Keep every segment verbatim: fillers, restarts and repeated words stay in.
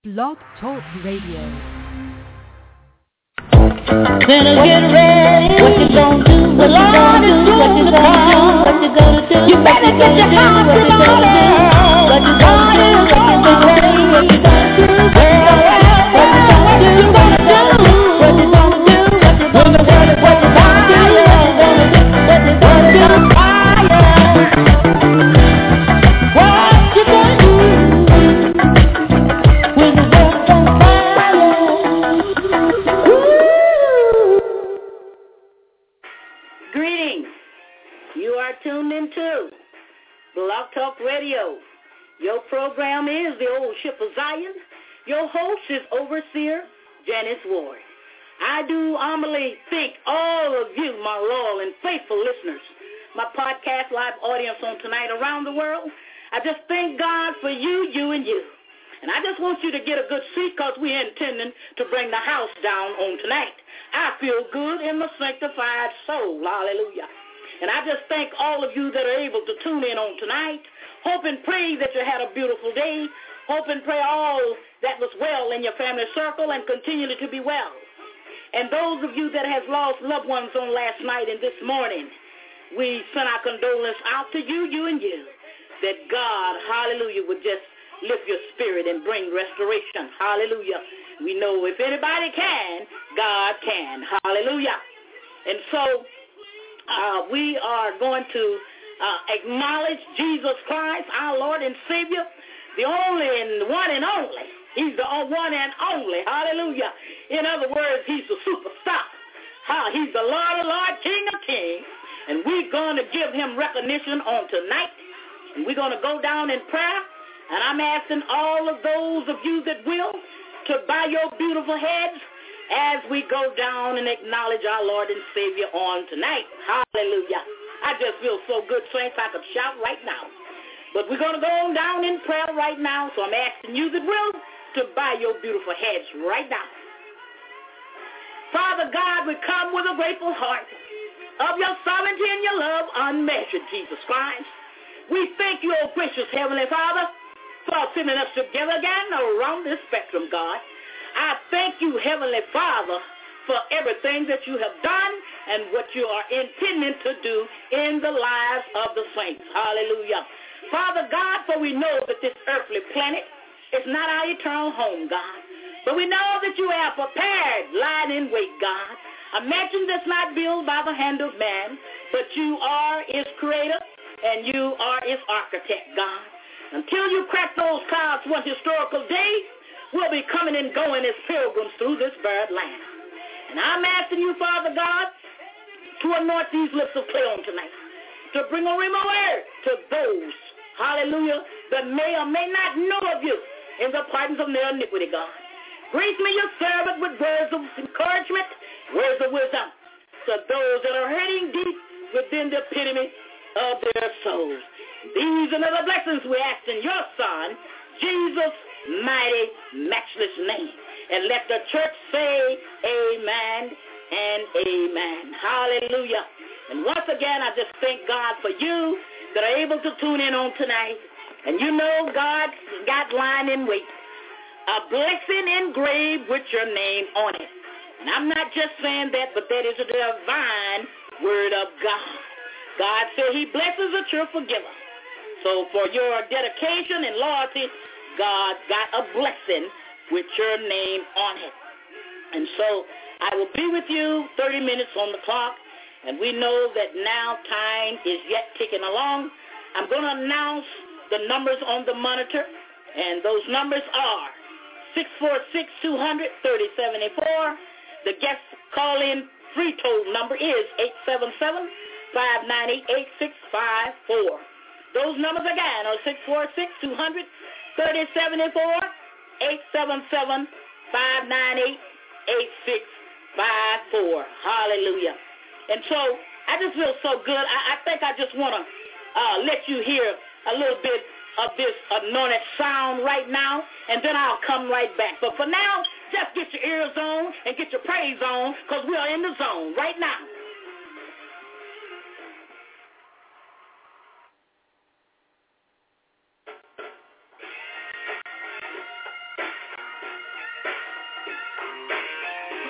Blog Talk Radio. Better get ready. What you gonna do? What you gonna do? What you gonna do? What you gonna do? You better get your house in order. What you gonna do? What you gonna do? What you gonna do? Well, well, what you gonna do? What you gonna do? What you gonna do? What you gonna do? What you gonna do? What you gonna do? What you gonna do? Fire. What you gonna do? When the world's on fire. Greetings. You are tuned into Blog Talk Radio. Your program is The Old Ship of Zion. Your host is Overseer Janice Ward. I do humbly thank all of you, my loyal and faithful listeners, my podcast live audience on tonight around the world. I just thank God for you, you, and you. And I just want you to get a good seat because we're intending to bring the house down on tonight. I feel good in my sanctified soul. Hallelujah. And I just thank all of you that are able to tune in on tonight. Hope and pray that you had a beautiful day. Hope and pray all that was well in your family circle and continue to be well. And those of you that has lost loved ones on last night and this morning, we send our condolence out to you, you and you, that God, hallelujah, would just lift your spirit and bring restoration. Hallelujah. We know if anybody can, God can. Hallelujah. And so uh, we are going to uh, acknowledge Jesus Christ, our Lord and Savior, the only and one and only. He's the one and only. Hallelujah. In other words, he's the superstar. How? He's the Lord of Lords, King of Kings. And we're going to give him recognition on tonight. And we're going to go down in prayer. And I'm asking all of those of you that will to bow your beautiful heads as we go down and acknowledge our Lord and Savior on tonight. Hallelujah. I just feel so good, saints, I could shout right now. But we're going to go on down in prayer right now, so I'm asking you that will to bow your beautiful heads right now. Father God, we come with a grateful heart of your sovereignty and your love unmeasured, Jesus Christ. We thank you, oh gracious Heavenly Father, for sending us together again around this spectrum, God. I thank you, Heavenly Father, for everything that you have done and what you are intending to do in the lives of the saints. Hallelujah. Father God, for we know that this earthly planet is not our eternal home, God. But we know that you have prepared, lying in wait, God, a mansion that's not built by the hand of man, but you are its creator and you are its architect, God. Until you crack those clouds one historical day, we'll be coming and going as pilgrims through this barren land. And I'm asking you, Father God, to anoint these lips of clay on tonight, to bring a rhema word to those, hallelujah, that may or may not know of you in the pardons of their iniquity, God. Grace me, your servant, with words of encouragement, words of wisdom, to those that are hurting deep within the epitome of their souls. These and other blessings we ask in your Son, Jesus' mighty, matchless name. And let the church say amen and amen. Hallelujah. And once again, I just thank God for you that are able to tune in on tonight. And you know God got lying in wait. A blessing engraved with your name on it. And I'm not just saying that, but that is a divine word of God. God said he blesses a cheerful giver. So for your dedication and loyalty, God got a blessing with your name on it. And so I will be with you thirty minutes on the clock. And we know that now time is yet ticking along. I'm going to announce the numbers on the monitor. And those numbers are six four six, two hundred, thirty seventy-four. The guest call-in free toll number is eight seven seven, five nine eight, eight six five four. Those numbers again are six four six, two hundred, thirty seventy-four, eight seven seven, five nine eight, eight six five four. Hallelujah. And so I just feel so good. I, I think I just want to uh, let you hear a little bit of this anointed sound right now, and then I'll come right back. But for now, just get your ears on and get your praise on, because we are in the zone right now.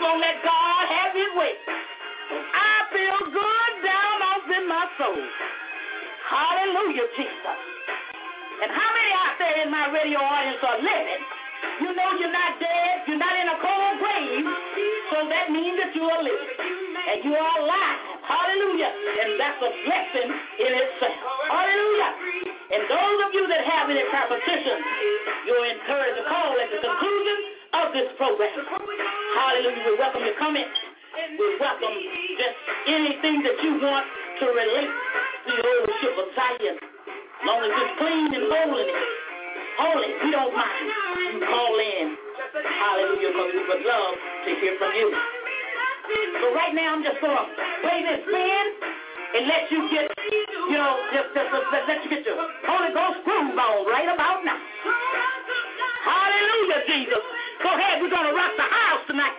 going to let God have his way. I feel good down off in my soul. Hallelujah, Jesus. And how many out there in my radio audience are living? You know you're not dead. You're not in a cold grave. So that means that you are living. And you are alive. Hallelujah. And that's a blessing in itself. Hallelujah. And those of you that have any propositions, you're encouraged to call at the conclusion of this program. Hallelujah. We welcome your comments. We welcome just anything that you want to relate to the old ship of Zion. As long as it's clean and holy, holy, we don't mind. You call in. Hallelujah, because we would love to hear from you. So right now I'm just going to play this spin and let you get, you know, just, just, just let you get your Holy Ghost groove on right about now. Hallelujah, Jesus. Go ahead, we're going to rock the house tonight.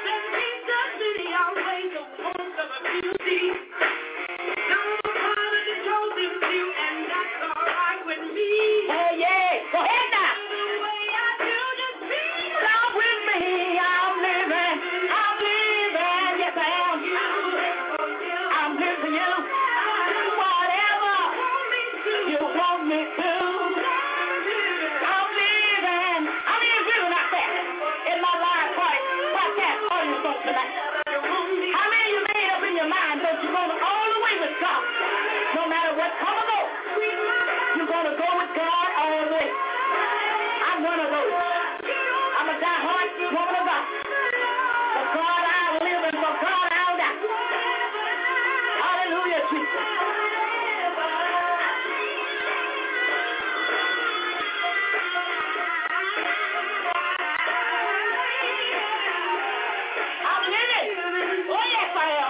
Oh, yeah. Go ahead now. Come with me. I'm living. I'm living. Yes, I am. I'm living for you. Whatever you want me to. I'm living. I'm even living out there in my live podcast audience on tonight. How many of you made up in your mind that you're going all the way with God? No matter what come or go, you're going to go with God all the way. I'm one of those. I'm a die-hard woman of God. For God I'll live and for God I'll die. Hallelujah, Jesus. I'm living. Oh, yes, I am.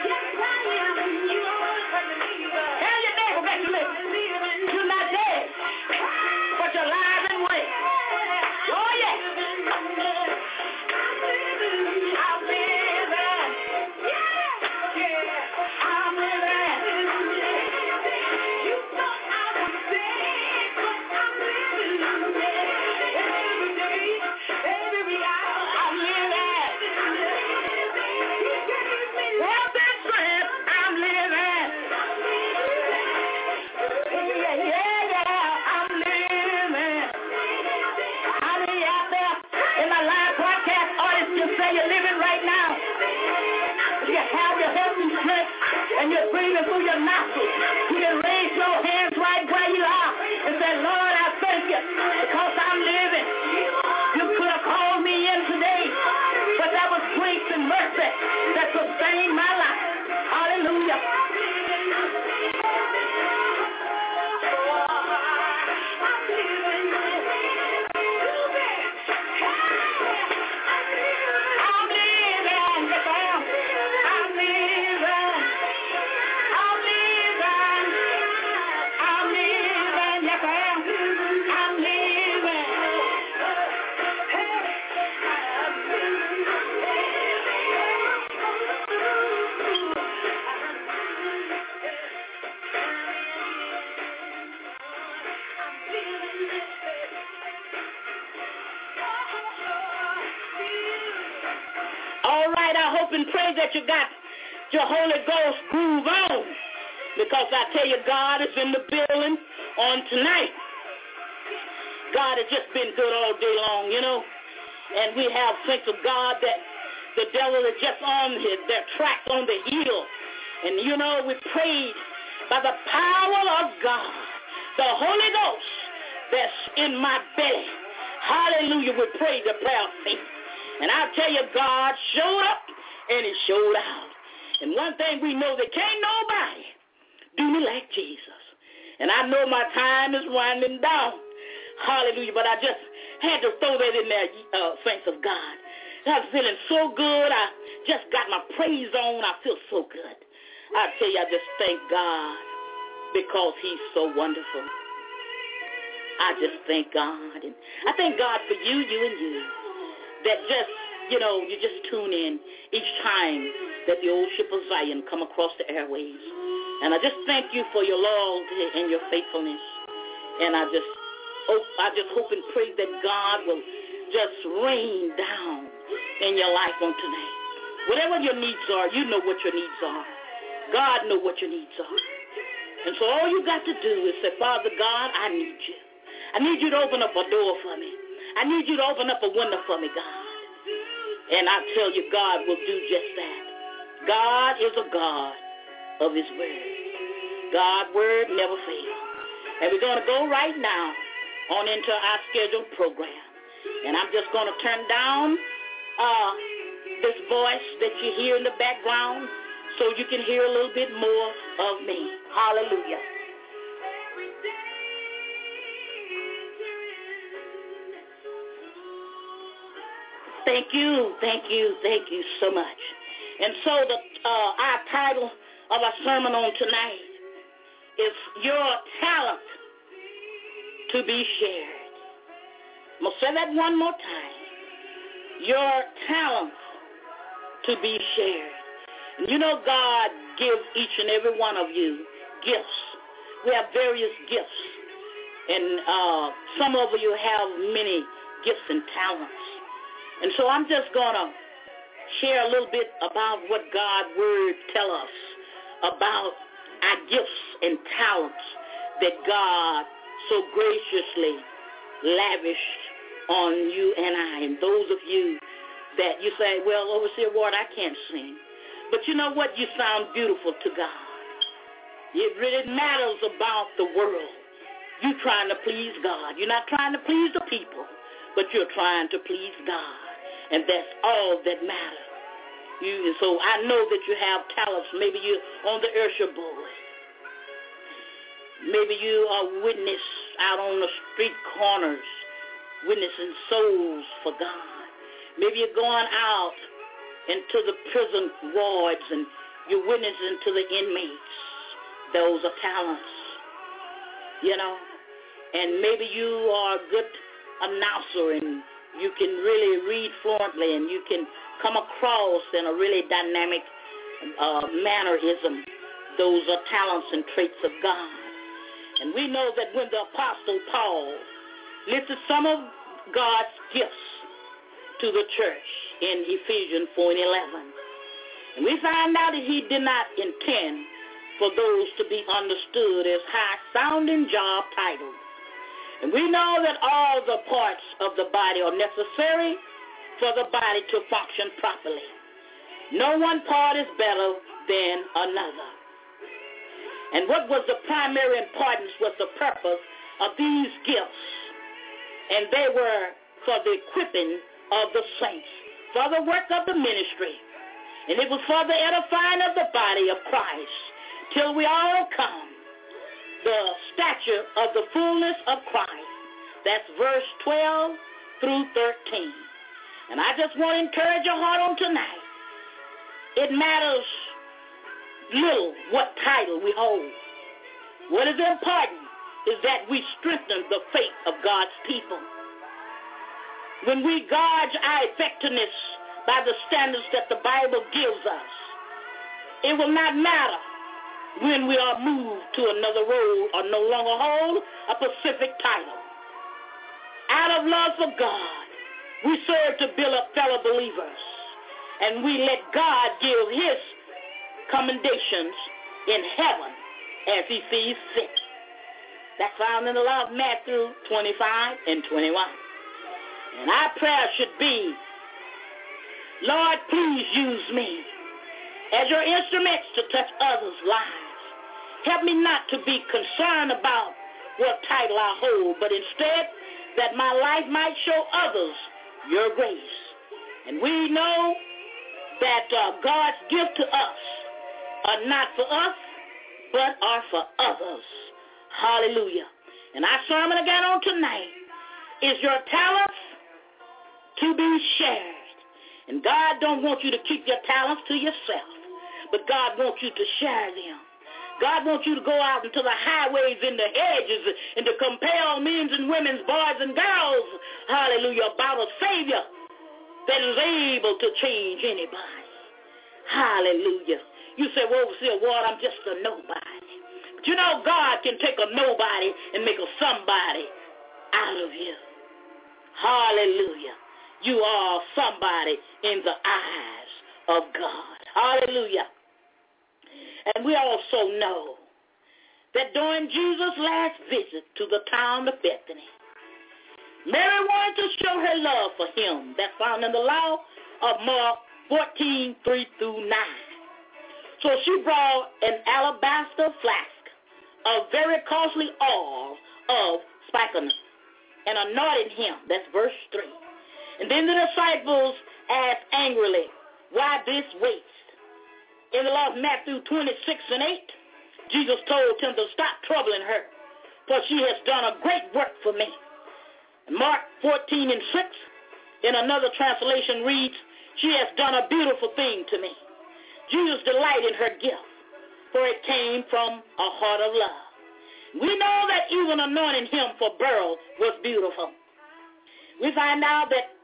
Tell your neighbor that you live. You're not dead, but you're alive and well. Oh, yes. I'm living. I'm living. You thought I was dead, but I'm living. Every day, every hour, I'm living. Health and strength, I'm living. Yeah, yeah, yeah, I'm living. How many out there in my live broadcast audience can say you're living right now? You have your health and strength and you're breathing through your nostrils. You can raise your hands right where you are and say, Lord, I thank you because I'm living. You could have called me in today, but that was grace and mercy that sustained my life. Hallelujah. All right, I hope and pray that you got your Holy Ghost groove on, because I tell you, God is in the building on tonight. God has just been good all day long, you know, and we have saints of God that the devil is just on his, their tracks on the heel, and you know, we prayed by the power of God, the Holy Ghost that's in my belly. Hallelujah, we prayed the prayer of faith. And I'll tell you, God showed up and he showed out. And one thing we know, that can't nobody do me like Jesus. And I know my time is winding down. Hallelujah. But I just had to throw that in there, uh, saints of God. I was feeling so good. I just got my praise on. I feel so good. I tell you, I just thank God because he's so wonderful. I just thank God. And I thank God for you, you, and you. That just, you know, you just tune in each time that the old ship of Zion come across the airways. And I just thank you for your loyalty and your faithfulness. And I just hope, I just hope and pray that God will just rain down in your life on tonight. Whatever your needs are, you know what your needs are. God knows what your needs are. And so all you got to do is say, Father God, I need you. I need you to open up a door for me. I need you to open up a window for me, God. And I tell you, God will do just that. God is a God of his word. God's word never fails. And we're going to go right now on into our scheduled program. And I'm just going to turn down uh, this voice that you hear in the background so you can hear a little bit more of me. Hallelujah. Thank you, thank you, thank you so much. And so the uh, our title of our sermon on tonight is Your Talent to be Shared. I'm going to say that one more time. Your talent to be shared. And you know God gives each and every one of you gifts. We have various gifts. And uh, some of you have many gifts and talents. And so I'm just going to share a little bit about what God's word tells us about our gifts and talents that God so graciously lavished on you and I. And those of you that you say, well, Overseer Ward, I can't sing. But you know what? You sound beautiful to God. It really matters about the world. You're trying to please God. You're not trying to please the people, but you're trying to please God. And that's all that matters. You, so I know that you have talents. Maybe you're on the Usher board. Maybe you are witness out on the street corners, witnessing souls for God. Maybe you're going out into the prison wards and you're witnessing to the inmates. Those are talents, you know. And maybe you are a good announcer and you can really read fluently and you can come across in a really dynamic uh, mannerism. Those are talents and traits of God. And we know that when the Apostle Paul listed some of God's gifts to the church in Ephesians four and eleven, and we find out that he did not intend for those to be understood as high-sounding job titles. And we know that all the parts of the body are necessary for the body to function properly. No one part is better than another. And what was the primary importance was the purpose of these gifts. And they were for the equipping of the saints, for the work of the ministry. And it was for the edifying of the body of Christ, till we all come the stature of the fullness of Christ. That's verse twelve through thirteen. And I just want to encourage your heart on tonight. It matters little what title we hold. What is important is that we strengthen the faith of God's people. When we gauge our effectiveness by the standards that the Bible gives us, it will not matter when we are moved to another role or no longer hold a specific title. Out of love for God, we serve to build up fellow believers, and we let God give his commendations in heaven as he sees fit. That's found in the law of Matthew twenty-five and twenty-one. And our prayer should be, Lord, please use me as your instruments to touch others' lives. Help me not to be concerned about what title I hold, but instead that my life might show others your grace. And we know that uh, God's gift to us are not for us, but are for others. Hallelujah. And our sermon again on tonight is your talents to be shared. And God don't want you to keep your talents to yourself, but God wants you to share them. God wants you to go out into the highways and the hedges and to compel men and women, boys and girls, hallelujah, about a Savior that is able to change anybody. Hallelujah. You say, well, Overseer Ward, I'm just a nobody. But you know, God can take a nobody and make a somebody out of you. Hallelujah. You are somebody in the eyes of God. Hallelujah. And we also know that during Jesus' last visit to the town of Bethany, Mary wanted to show her love for him. That's found in the law of Mark fourteen, three through nine. So she brought an alabaster flask of very costly oil of spikenard and anointed him. That's verse three. And then the disciples asked angrily, why this waste? In the law of Matthew twenty-six and eight, Jesus told them to stop troubling her, for she has done a great work for me. And Mark fourteen and six, in another translation reads, she has done a beautiful thing to me. Jesus delighted in her gift, for it came from a heart of love. We know that even anointing him for burial was beautiful. We find out that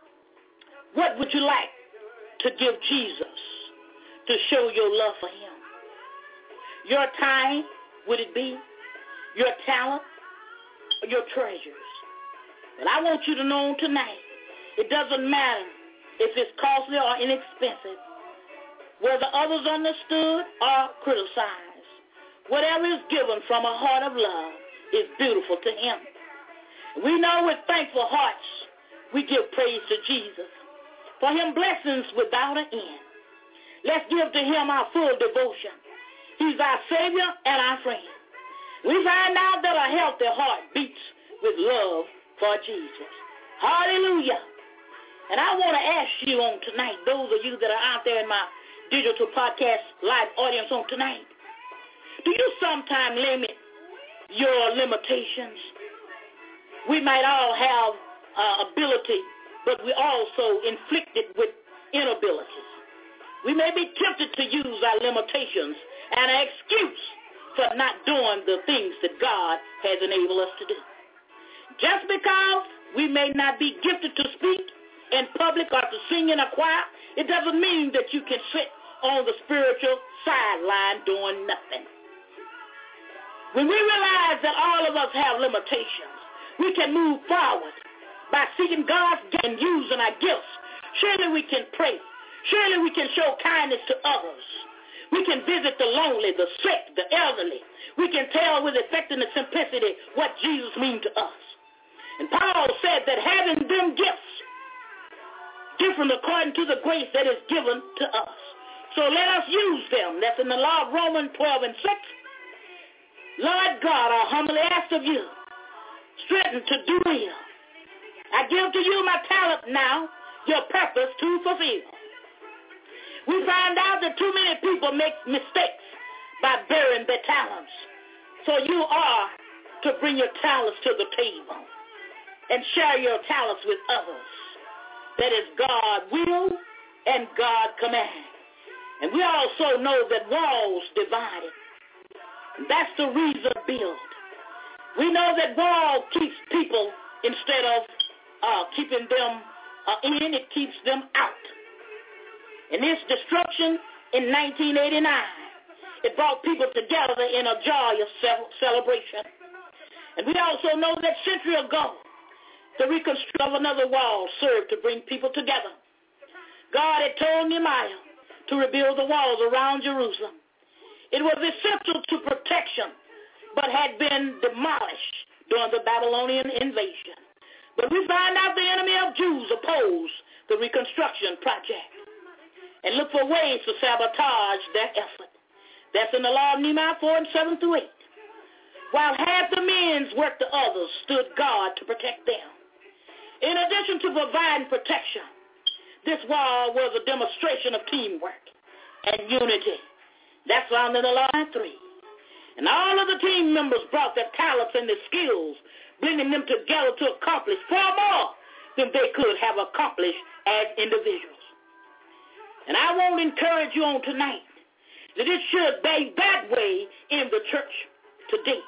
what would you like to give Jesus to show your love for him? Your time, would it be? Your talent? Or your treasures? But I want you to know tonight, it doesn't matter if it's costly or inexpensive, whether others understood or criticized. Whatever is given from a heart of love is beautiful to him. We know with thankful hearts we give praise to Jesus. For him blessings without an end. Let's give to him our full devotion. He's our Savior and our friend. We find out that a healthy heart beats with love for Jesus. Hallelujah. And I want to ask you on tonight, those of you that are out there in my digital podcast live audience on tonight, do you sometimes limit your limitations? We might all have uh, ability, but we also inflicted with inabilities. We may be tempted to use our limitations and an excuse for not doing the things that God has enabled us to do. Just because we may not be gifted to speak in public or to sing in a choir, it doesn't mean that you can sit on the spiritual sideline doing nothing. When we realize that all of us have limitations, we can move forward by seeking God's gift and using our gifts. Surely we can pray. Surely we can show kindness to others. We can visit the lonely, the sick, the elderly. We can tell with effectiveness and simplicity what Jesus means to us. And Paul said that having them gifts, different according to the grace that is given to us. So let us use them. That's in the law of Romans twelve and six. Lord God, I humbly ask of you, strengthen to do will. I give to you my talent now, your purpose to fulfill. We find out that too many people make mistakes by burying their talents. So you are to bring your talents to the table and share your talents with others. That is God will and God command. And we also know that walls divided. That's the reason build. We know that wall keeps people instead of uh, keeping them uh, in, it keeps them out. And this destruction in nineteen eighty-nine, it brought people together in a joyous celebration. And we also know that a century ago, the reconstruction of another wall served to bring people together. God had told Nehemiah to rebuild the walls around Jerusalem. It was essential to protection, but had been demolished during the Babylonian invasion. But we find out the enemy of Jews opposed the reconstruction project and look for ways to sabotage their effort. That's in the law of Nehemiah four and seven through eight. While half the men's worked, the others stood guard to protect them. In addition to providing protection, this wall was a demonstration of teamwork and unity. That's found in the law of three. And all of the team members brought their talents and their skills, bringing them together to accomplish far more than they could have accomplished as individuals. And I want to encourage you on tonight that it should be that way in the church today.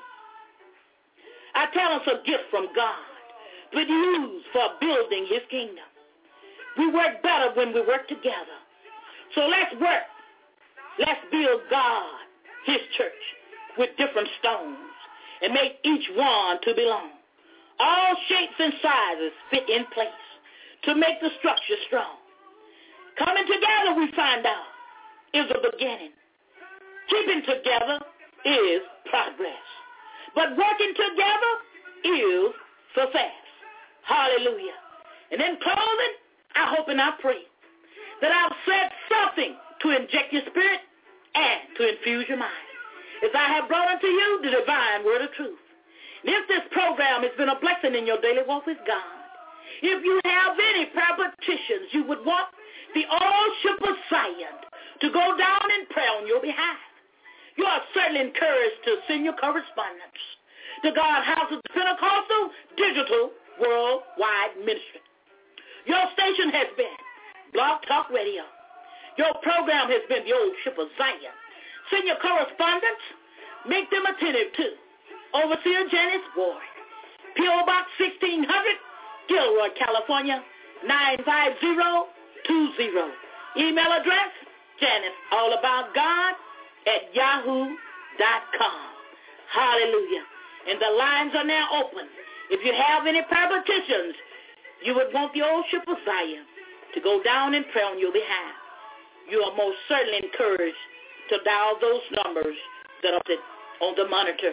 Our talents are gifts from God, but used for building his kingdom. We work better when we work together. So let's work. Let's build God, his church, with different stones and make each one to belong. All shapes and sizes fit in place to make the structure strong. Coming together, we find out, is the beginning. Keeping together is progress. But working together is success. Hallelujah. And in closing, I hope and I pray that I've said something to inject your spirit and to infuse your mind, as I have brought unto you the divine word of truth. And if this program has been a blessing in your daily walk with God, if you have any prayer petitions you would want the all-ship of Zion to go down in prayer on your behalf, you are certainly encouraged to send your correspondence to God House of the Pentecostal Digital Worldwide Ministry. Your station has been Blog Talk Radio. Your program has been the Old Ship of Zion. Send your correspondence. Make them attentive to Overseer Janice Ward, P O. Box sixteen hundred, Gilroy, California, nine five zero two zero. Email address, Janice All About God at yahoo dot com. Hallelujah. And the lines are now open. If you have any prayer petitions, you would want the Old Ship of Zion to go down in prayer on your behalf, you are most certainly encouraged to dial those numbers that are on the monitor.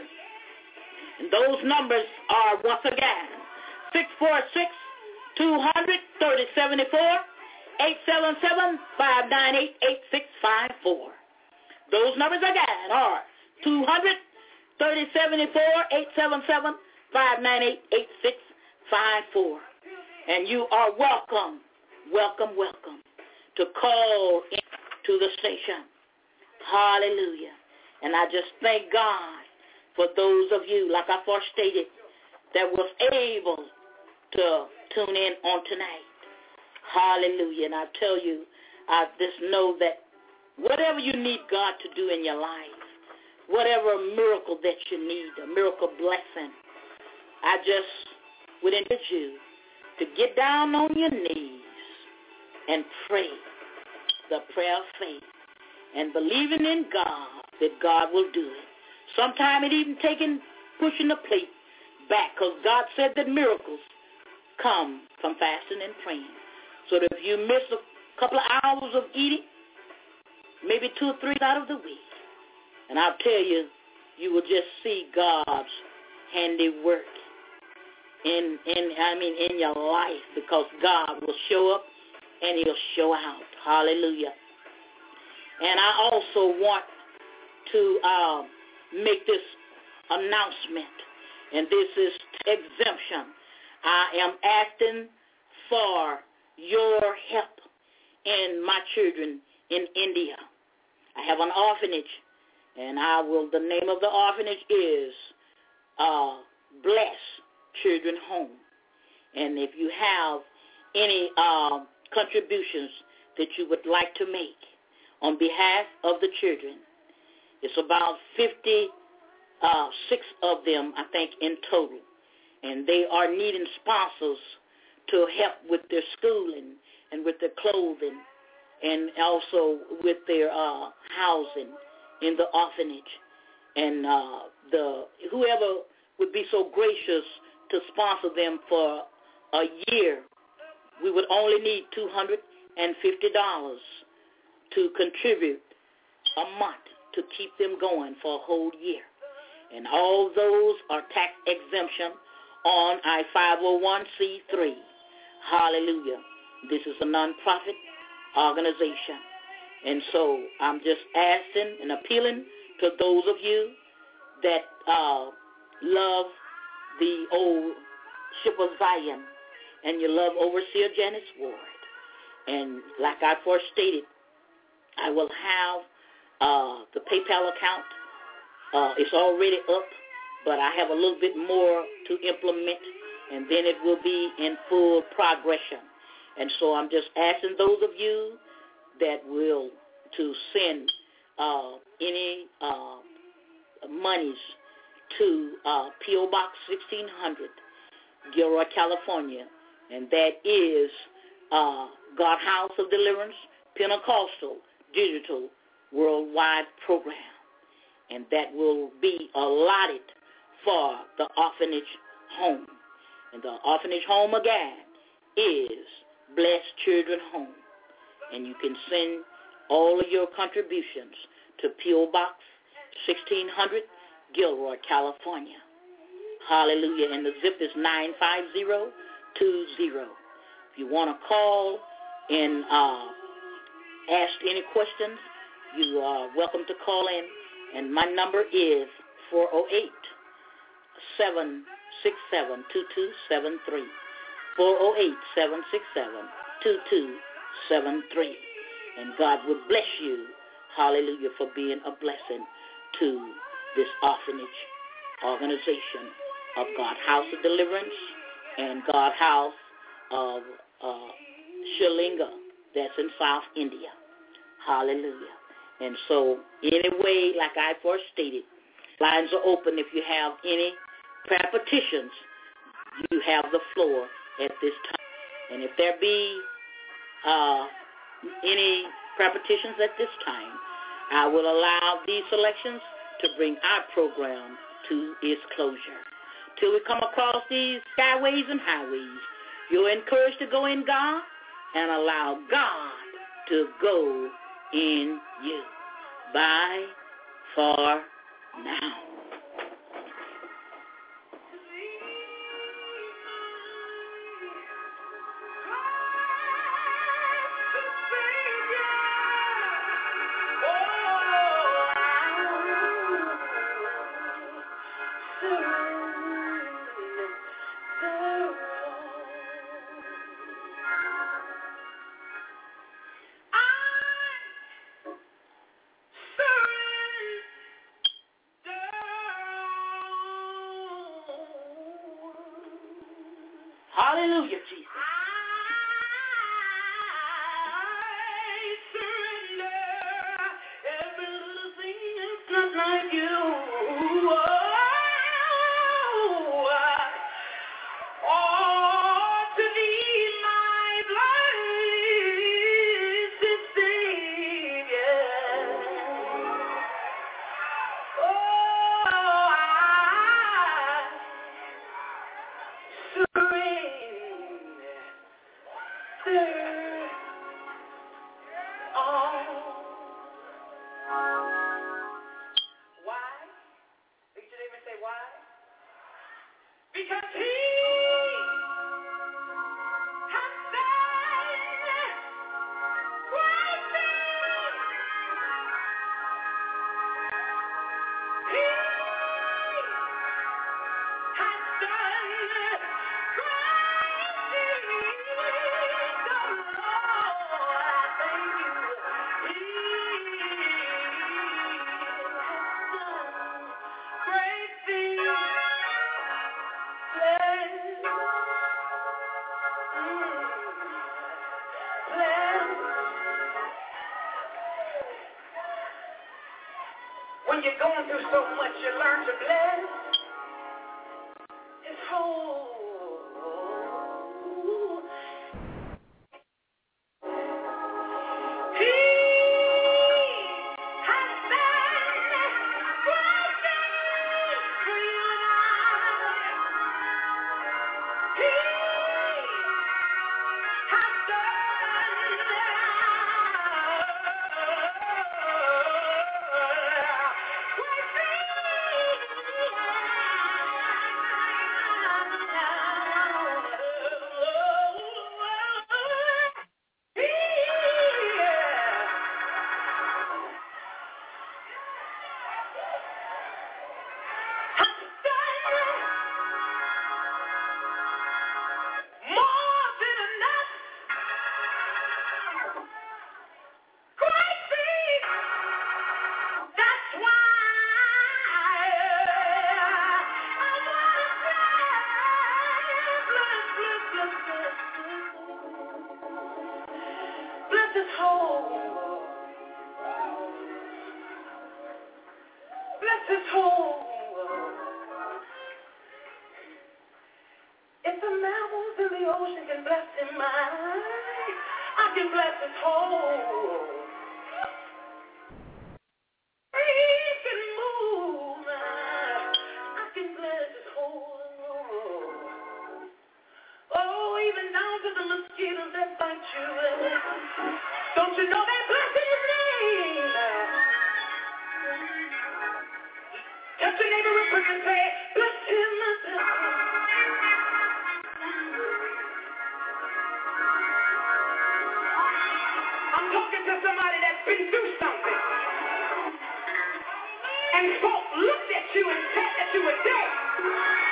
And those numbers are, once again, six four six, two hundred, thirty seventy-four, eight seven seven, five nine eight, eight six five four. Those numbers again are two hundred, thirty seventy-four, eight seven seven, five nine eight, eight six five four. And you are welcome, welcome, welcome to call into the station. Hallelujah. And I just thank God for those of you, like I first stated, that was able to tune in on tonight. Hallelujah. And I tell you, I just know that whatever you need God to do in your life, whatever miracle that you need, a miracle blessing, I just would encourage you to get down on your knees and pray the prayer of faith and believing in God that God will do it. Sometimes it even taking, pushing the plate back, because God said that miracles come from fasting and praying. So that if you miss a couple of hours of eating, maybe two or three out of the week, and I'll tell you, you will just see God's handiwork in, in I mean, in your life, because God will show up and he'll show out. Hallelujah. And I also want to uh, make this announcement, and this is exemption. I am asking for your help in my children in India. I have an orphanage, and I will, the name of the orphanage is uh, Bless Children Home. And if you have any uh, contributions that you would like to make on behalf of the children, it's about fifty-six of them, I think, in total. And they are needing sponsors to help with their schooling and with their clothing and also with their uh, housing in the orphanage. And uh, the whoever would be so gracious to sponsor them for a year, we would only need two hundred fifty dollars to contribute a month to keep them going for a whole year. And all those are tax exemption on I five oh one c three. Hallelujah. This is a nonprofit organization. And so I'm just asking and appealing to those of you that uh, love the Old Ship of Zion and you love Overseer Janice Ward. And like I first stated, I will have uh, the PayPal account. Uh, it's already up, but I have a little bit more to implement, and then it will be in full progression. And so I'm just asking those of you that will to send uh, any uh, monies to uh, P O. Box sixteen hundred, Gilroy, California, and that is uh, God House of Deliverance Pentecostal Digital Worldwide Program. And that will be allotted for the orphanage home. And the orphanage home, again, is Blessed Children Home. And you can send all of your contributions to P O. Box sixteen hundred, Gilroy, California. Hallelujah. And the zip is nine five zero two zero. If you want to call and uh, ask any questions, you are welcome to call in. And my number is four oh eight, seven six seven, two two seven three. four oh eight, seven six seven, two two seven three. And God would bless you, hallelujah, for being a blessing to this orphanage organization of God House of Deliverance and God House of uh, Shilinga, that's in South India. Hallelujah. And so, anyway, like I first stated, lines are open. If you have any prayer petitions, you have the floor at this time. And if there be uh, any prayer petitions at this time, I will allow these selections to bring our program to its closure. Till we come across these skyways and highways, you're encouraged to go in God and allow God to go in you. Bye for now. Hallelujah, Jesus. I surrender every little thing that's not like you. Oh, oh, to thee, my blessed Savior. Oh, I because he has done great things. He has done great things. Oh, I thank you. He has done great things. When you're going through so much, you learn to bless His whole. He has done great things for you and I. He has done great Bless His whole. Bless His whole. If the mammals in the ocean can bless Him, I, I can bless His whole. He can move. I can bless His whole. Oh, even down to the mosquitoes that bite you. Don't you know that blessing is name? Touch your neighbor real quick and say, bless him, bless him. I'm talking to somebody that's been through something. And folk looked at you and said that you were dead.